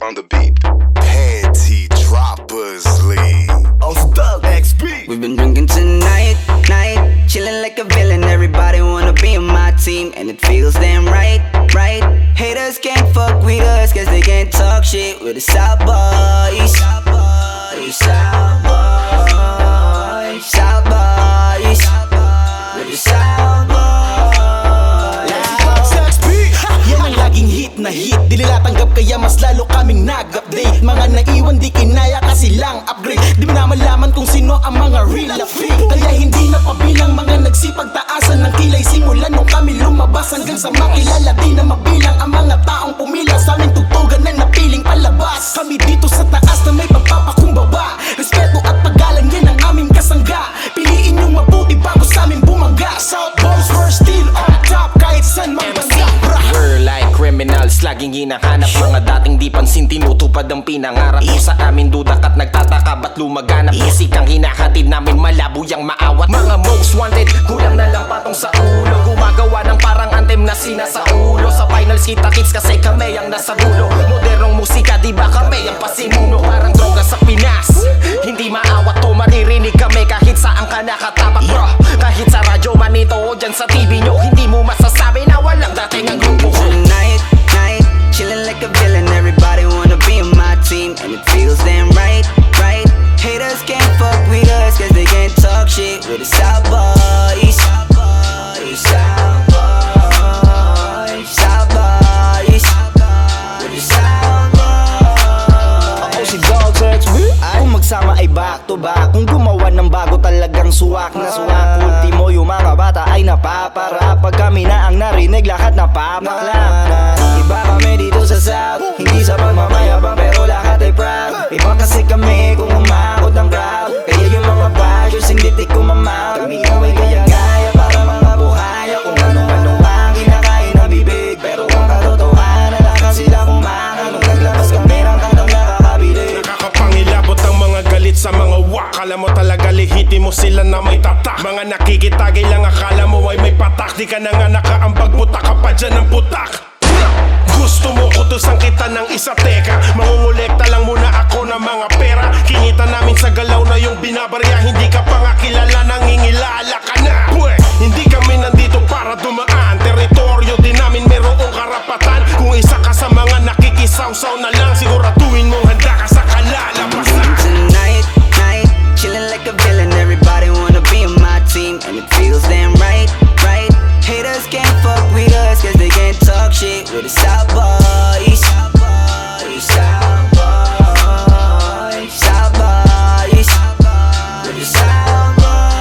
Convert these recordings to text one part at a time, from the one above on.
on the beat. Panty droppers league. Oh, Doug XP. We've been drinking tonight, chilling like a villain. Everybody wanna be on my team, and it feels damn right. Haters can't fuck with us, cause they can't talk shit with the South Boys. South Boys, South Boys, South Boys, with the South Boys. Yan ang laging hit na hit, di nila tanggap kaya mas lalo kaming nag-update. Mga naiwan di kinaya kasi lang upgrade. Di mo na malaman kung sino ang mga real fake. Kaya hindi na pabilang mga nagsipagtaasan ng kilay. Simula nung kami lumabas hanggang sa makilala. Di na mabilang ang mga taong pumila sa aming tugtugan na napiling palabas. Kami dito sa taas na may pagpapakumbaba. Respeto at paggalang yan ang aming kasangga. Piliin yung mabuti bago sa aming bumangga. South Boys we're still on top kahit saan magbangga. We're like criminals, laging hinahanap. Mga dating di pansin, tinutupad ang pinangarap mo sa amin. Dudak at nagtataka, ba't lumaganap? Musikang hinahatid namin, malabo yang maawat. Mga most wanted, kulang na lang patong sa ulo. Gumagawa ng parang anthem na sinasa ulo. Sa finals kita kits kasi kami ang nasa dulo. Modernong musika, di ba kami ang pasimuno? Parang droga sa Pinas, hindi maawat to. Maririnig kami kahit saan ka nakatapak, bro. Kahit sa radyo man ito o dyan sa TV nyo, hindi mo masasabi na walang dating ang grupo. Tonight, chilling like a villain. Everybody wanna be on my team, and it feels damn right. Haters can't fuck with us, cause they can't talk shit with the South Boys. South Boys, South Boys, South Boys, with the South Boys. Ako si Doug XP. Kung magsama ay back to back. Kung gumawa ng bago talagang suwak na suwak. Ultimo yung mga bata ay napapara. Pag kami na ang narinig lahat napapaklap. Iba kami dito sa South, hindi sa pagmamayabang pero lahat ay proud. Iba kasi kami kung umakot ang crowd. Kaya yung mga bashers hindi tiko mamount. Kami ay gaya-gaya para mga buhaya. Kung ano-ano ang kinakain ng bibig. Pero ang katotohanan na sila kumaka. Nung naglabas kami ng kantang nakakabili. Nakakapangilabot ang mga galit sa mga wak. Kala mo talaga lehitimo sila na may tatak. Mga nakikitagay lang akala mo ay may patak. Di ka na nga nakaambag, putak ka pa dyan ng putak. Gusto mo utusan kita ng isa, teka. Mangungulekta lang muna ako ng mga pera. Kinita namin sa galaw na yung binabarya. Hindi ka pa nga kilala, nangingilala ka na. Hindi kami nandito para dumaan. Teritoryo din namin merong karapatan. Kung isa ka sa mga nakikisawsaw na lang, siguraduhin mong handa ka sa kalalabasan. Tonight, chilling like a villain. Everybody wanna be on my team, and it feels damn right. Haters can't fuck with us, cause they can't talk shit with the South Boys. South Boys, South Boys, South Boys, with the South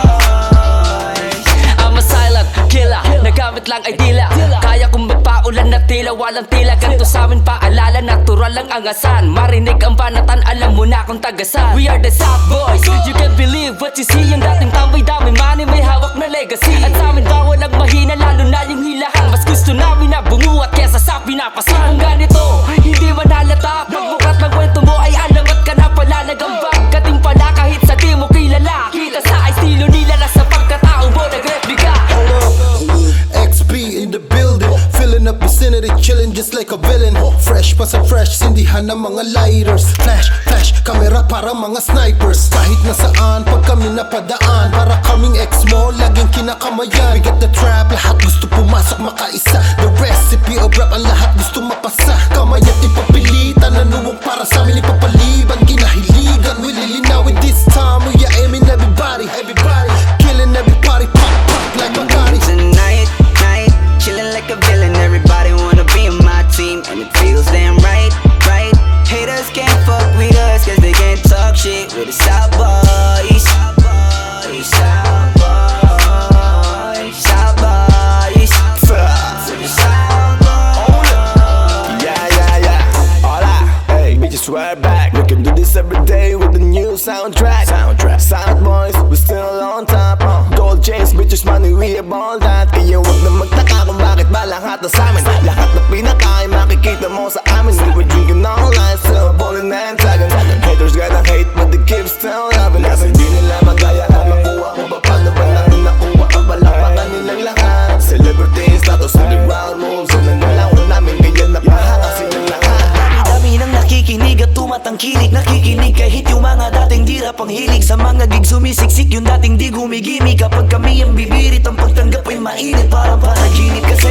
Boys. I'm a silent killer, nagamit lang ay dila. Kaya kong magpaulan na tila, walang tila. Ganto sa amin paalala, natural lang ang asan. Marinig ang banatan, alam mo na kung tagasan. We are the South Boys, you can't believe what you see. Yung dating tambay, dami money, may hawak na legacy. At sa amin bawal ang mahina, lalo na yung hilahan. Mas gusto namin na bumuhat kesa sa pinapasan. Kung ganito, hindi man halata. Pagbukat ng kwento mo ay alamat ka na pala. Nagambag ka din pala kahit sa di mo kilala. Kita sa estilo nila na sa pagkatao mo nag-replika. XP in the building, filling up vicinity, chilling just like a villain. Fresh pa sa fresh, sindihan ng mga lighters. Flash, camera para mga snipers. Kahit nasaan, pag kami napadaan, para kaming ex-mo, laging kinakamayan. We got the trap, lahat gusto pumasok makaisa. The recipe of rap, ang lahat gusto mapasa. Kamay at ipapilitan, nanuwang para sa amin ipapaliban. Kinahiligan, we lilinawin this time. We are aiming everybody, killing everybody, pop like Bugatti. Tonight, chilling like a villain. Everybody wanna be on my team, and it feels damn right. Haters can't fuck with us, cause they can't talk shit with the South Boys. South Boys, South Boys, South Boys, with the South Boys. Yeah. Hola, hey, bitches, we're back. We can do this every day with the new soundtrack. South Boys, we're still on top. Gold chains, bitches, money, we have all that. Kaya huwag na magtaka kung bakit ba lahat na sa amin. Lahat na pinaka ay makikita mo sa amin. We were drinking all night, still ballin' and tagging. Haters gonna hate, but they keep still loving. Kasi di nila magaya na makuha kung paano ba namin nakuha ang balapakan nilang lahat. Celebrity status, underground moves, so nanalaw namin ngayon napahanga silang lahat. Dami nang nakikinig kilig Nakikinig kahit yung mga dating di rap ang hilig Sa mga gig sumisiksik yung dating di gumigimik Kapag kami ang bibirit ang pagtanggap ay mainit Parang panaginip kasi